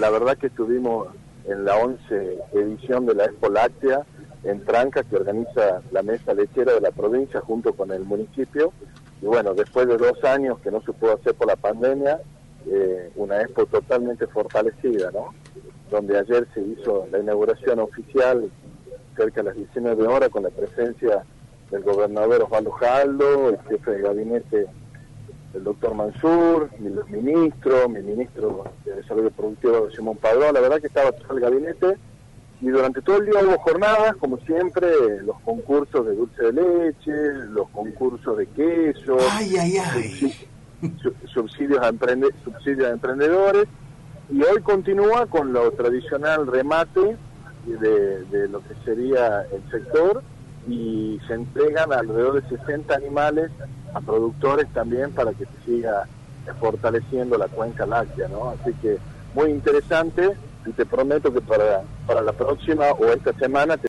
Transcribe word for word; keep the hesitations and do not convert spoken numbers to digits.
la verdad que estuvimos en la once edición de la Expo Láctea en Tranca, que organiza la mesa lechera de la provincia junto con el municipio. Y bueno, después de dos años que no se pudo hacer por la pandemia, eh, una expo totalmente fortalecida, ¿no? Donde ayer se hizo la inauguración oficial cerca de las diecinueve horas con la presencia del gobernador Osvaldo Jaldo, el jefe de gabinete, el doctor Mansur, los ministros, mi ministro de Desarrollo Productivo, Simón Padrón. La verdad que estaba todo el gabinete, y durante todo el día hubo jornadas, como siempre, los concursos de dulce de leche, los concursos de queso, ay, ay, ay. subsidios a, emprende, subsidios a emprendedores, y hoy continúa con lo tradicional remate de, de lo que sería el sector, y se entregan alrededor de sesenta animales a productores también para que se siga fortaleciendo la cuenca láctea, ¿no? Así que muy interesante, y te prometo que para, para la próxima o esta semana te